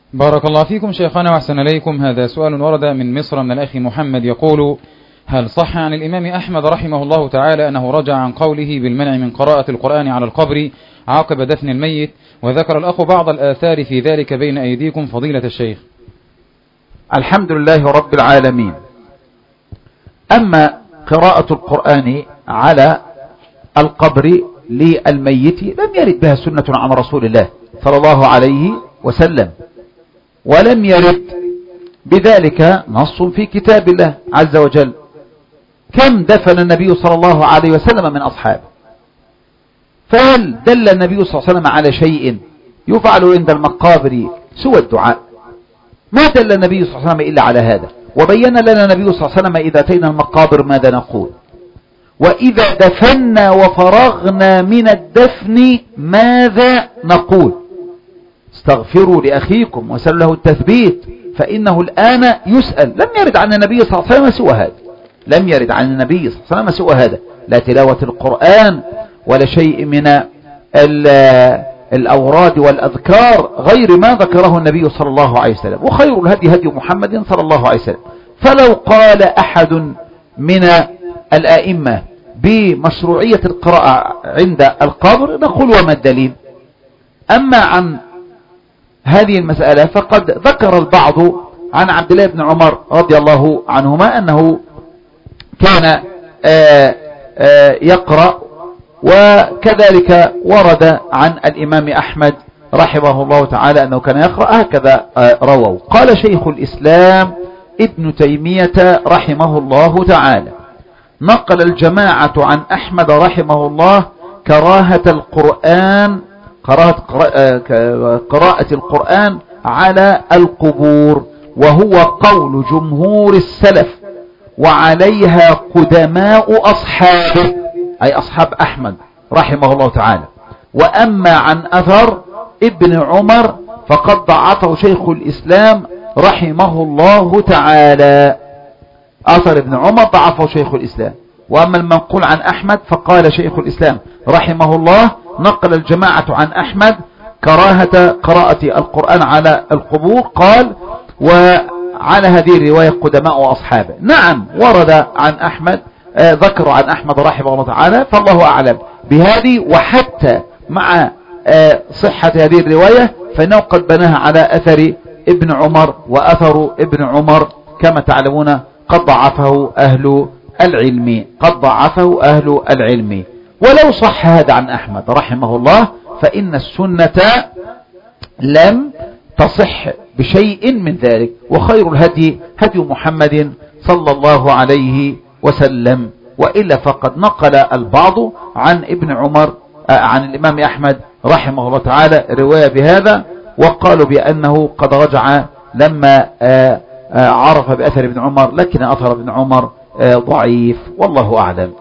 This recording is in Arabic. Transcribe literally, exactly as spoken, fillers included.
بارك الله فيكم شيخنا وأحسن إليكم. هذا سؤال ورد من مصر من الأخ محمد يقول: هل صح عن الإمام أحمد رحمه الله تعالى أنه رجع عن قوله بالمنع من قراءة القرآن على القبر عقب دفن الميت؟ وذكر الأخ بعض الآثار في ذلك بين أيديكم فضيلة الشيخ. الحمد لله رب العالمين. أما قراءة القرآن على القبر للميت لم يرد بها سنة عن رسول الله صلى الله عليه وسلم، ولم يرد بذلك نص في كتاب الله عز وجل. كم دفن النبي صلى الله عليه وسلم من أصحابه؟ فهل دل النبي صلى الله عليه وسلم على شيء يفعل عند المقابر سوى الدعاء؟ ما دل النبي صلى الله عليه وسلم إلا على هذا. وبين لنا النبي صلى الله عليه وسلم إذا أتينا المقابر ماذا نقول، وإذا دفنا وفرغنا من الدفن ماذا نقول. استغفروا لأخيكم وسألوا له التثبيت فإنه الآن يسأل. لم يرد عن النبي صلى الله عليه وسلم سوى هذا، لم يرد عن النبي صلى الله عليه وسلم سوى هذا، لا تلاوة القرآن ولا شيء من الأوراد والأذكار غير ما ذكره النبي صلى الله عليه وسلم. وخير الهدي هدي محمد صلى الله عليه وسلم. فلو قال أحد من الآئمة بمشروعية القراءة عند القبر نقول وما الدليل. أما عن هذه المسألة فقد ذكر البعض عن عبد الله بن عمر رضي الله عنهما أنه كان آآ آآ يقرأ، وكذلك ورد عن الإمام أحمد رحمه الله تعالى أنه كان يقرأ، هكذا رووا. قال شيخ الإسلام ابن تيمية رحمه الله تعالى: نقل الجماعة عن أحمد رحمه الله كراهة القرآن قراءة القرآن على القبور، وهو قول جمهور السلف وعليها قدماء أصحابه، أي أصحاب أحمد رحمه الله تعالى. وأما عن أثر ابن عمر فقد ضعفه شيخ الإسلام رحمه الله تعالى. أثر ابن عمر ضعفه شيخ الإسلام. وأما المنقول عن أحمد فقال شيخ الإسلام رحمه الله: نقل الجماعة عن أحمد كراهة قراءة القرآن على القبور، قال: وعلى هذه الرواية قدماء وأصحابه. نعم ورد عن أحمد، آه ذكروا عن أحمد رحمه الله تعالى، فالله أعلم بهذه. وحتى مع آه صحة هذه الرواية فإنه قد بناها على أثر ابن عمر، وأثر ابن عمر كما تعلمون قد ضعفه أهل العلم، قد ضعفه أهل العلم. ولو صح هذا عن أحمد رحمه الله فإن السنة لم تصح بشيء من ذلك. وخير الهدي هدي محمد صلى الله عليه وسلم. وإلا فقد نقل البعض عن ابن عمر عن الإمام أحمد رحمه الله تعالى رواية بهذا، وقالوا بأنه قد رجع لما عرف بأثر ابن عمر، لكن أثر ابن عمر ضعيف، والله أعلم.